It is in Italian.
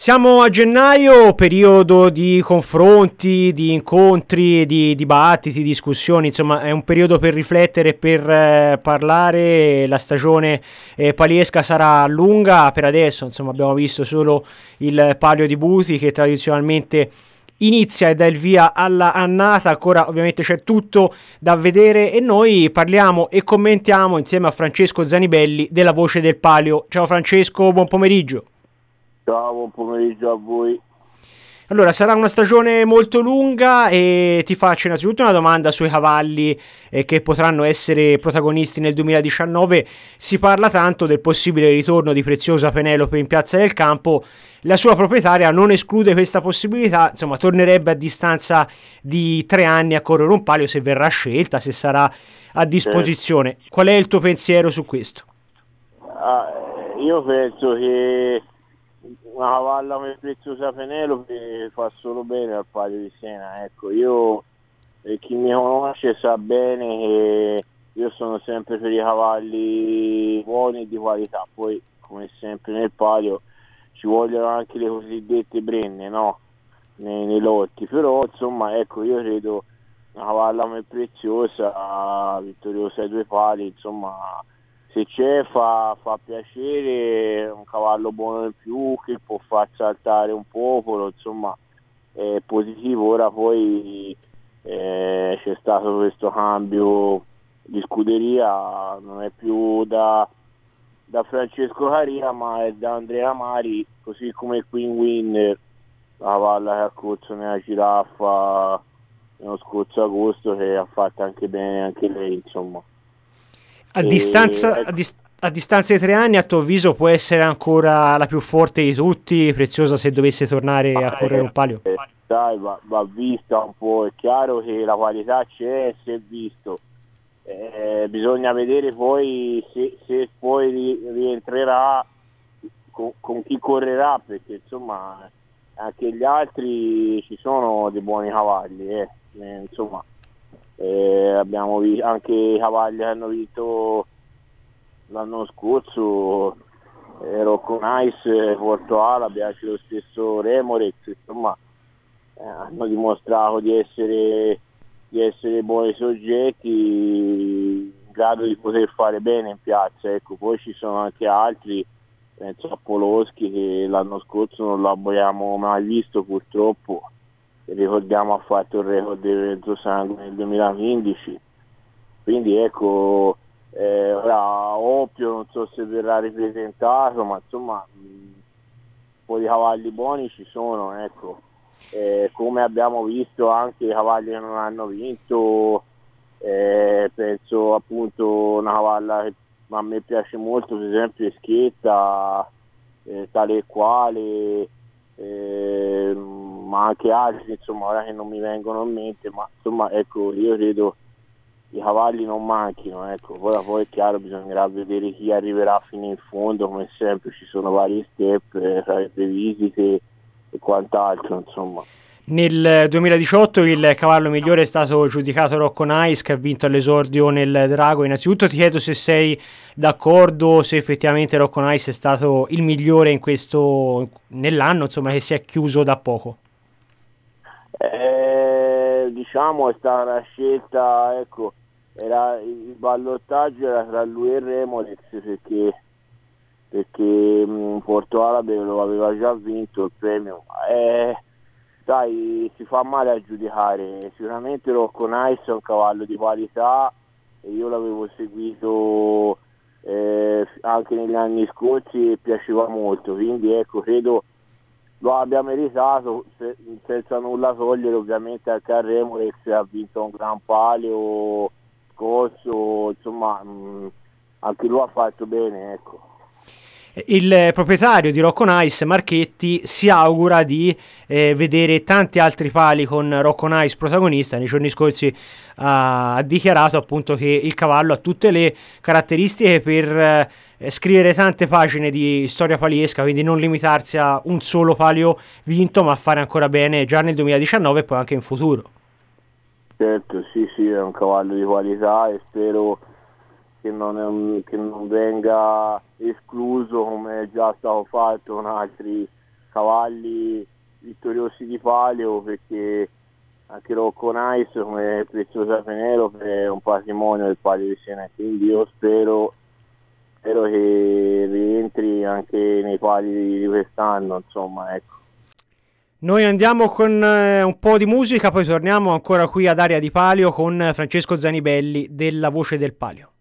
Siamo a gennaio, periodo di confronti, di incontri, di dibattiti, discussioni, insomma è un periodo per riflettere, per parlare. La stagione paliesca sarà lunga per adesso, insomma abbiamo visto solo il Palio di Buti che tradizionalmente inizia e dà il via alla annata. Ancora ovviamente c'è tutto da vedere e noi parliamo e commentiamo insieme a Francesco Zanibelli della Voce del Palio. Ciao Francesco, buon pomeriggio. Ciao, buon pomeriggio a voi. Allora, sarà una stagione molto lunga e ti faccio innanzitutto una domanda sui cavalli che potranno essere protagonisti nel 2019. Si parla tanto del possibile ritorno di Preziosa Penelope in Piazza del Campo. La sua proprietaria non esclude questa possibilità, insomma, tornerebbe a distanza di 3 anni a correre un palio se verrà scelta, se sarà a Certo. disposizione. Qual è il tuo pensiero su questo? Io penso che una cavalla come Preziosa Penelope fa solo bene al Palio di Siena. Ecco, io chi mi conosce sa bene che io sono sempre per i cavalli buoni e di qualità. Poi, come sempre nel palio, ci vogliono anche le cosiddette brenne, no? Nei lotti. Però, insomma, ecco, io credo una cavalla come Preziosa, vittoriosa ai due pali, insomma, se c'è fa piacere, un cavallo buono in più che può far saltare un popolo, insomma è positivo. Ora poi c'è stato questo cambio di scuderia, non è più da Francesco Caria ma è da Andrea Mari, così come Queen Winner, la cavalla che ha corso nella giraffa nello scorso agosto, che ha fatto anche bene anche lei, insomma. A E, distanza, ecco, a distanza di 3 anni, a tuo avviso, può essere ancora la più forte di tutti, Preziosa se dovesse tornare a correre un palio? dai, va vista un po', è chiaro che la qualità c'è, si è visto. Bisogna vedere poi se poi rientrerà con chi correrà, perché insomma anche gli altri ci sono dei buoni cavalli, insomma abbiamo visto anche i cavalli che hanno vinto l'anno scorso, Rocco Nice, Porto Alabe, anche lo stesso Remorex, insomma hanno dimostrato di essere buoni soggetti in grado di poter fare bene in piazza. Ecco, poi ci sono anche altri, penso a Poloschi, che l'anno scorso non l'abbiamo mai visto purtroppo, ricordiamo ha fatto il record del mezzo sangue nel 2015, quindi ecco, ora Oppio non so se verrà ripresentato, ma insomma un po' di cavalli buoni ci sono, ecco. Come abbiamo visto anche i cavalli che non hanno vinto, penso appunto una cavalla che a me piace molto, per esempio è Schietta, tale e quale, ma anche altri, insomma, ora che non mi vengono in mente, ma insomma ecco, io credo i cavalli non manchino, ecco. Poi è chiaro, bisognerà vedere chi arriverà fino in fondo, come sempre ci sono vari step, sarebbe visite e quant'altro, insomma. Nel 2018 il cavallo migliore è stato giudicato Rocco Nice, che ha vinto all'esordio nel Drago. Innanzitutto ti chiedo se sei d'accordo, se effettivamente Rocco Nice è stato il migliore nell'anno, insomma, che si è chiuso da poco. Diciamo è stata una scelta, ecco, il ballottaggio era tra lui e Remolex, perché Porto Alabe lo aveva già vinto il premio. Sai, si fa male a giudicare. Sicuramente Rocco Nice è un cavallo di qualità e io l'avevo seguito anche negli anni scorsi e piaceva molto, quindi ecco, credo lo abbia meritato, senza nulla togliere ovviamente anche a Remorex, ha vinto un Gran Palio scorso, insomma anche lui ha fatto bene, ecco. Il proprietario di Rocco Nice, Marchetti, si augura di vedere tanti altri pali con Rocco Nice protagonista. Nei giorni scorsi ha dichiarato appunto che il cavallo ha tutte le caratteristiche per scrivere tante pagine di storia paliesca, quindi non limitarsi a un solo palio vinto, ma fare ancora bene già nel 2019 e poi anche in futuro. Certo, sì, sì, è un cavallo di qualità e spero che non venga escluso come è già stato fatto con altri cavalli vittoriosi di palio, perché anche Rocco Nice come Preziosa Penelope è un patrimonio del Palio di Siena, quindi io spero che rientri anche nei pali di quest'anno, insomma, ecco. Noi andiamo con un po' di musica, poi torniamo ancora qui ad Aria di Palio con Francesco Zanibelli della Voce del Palio.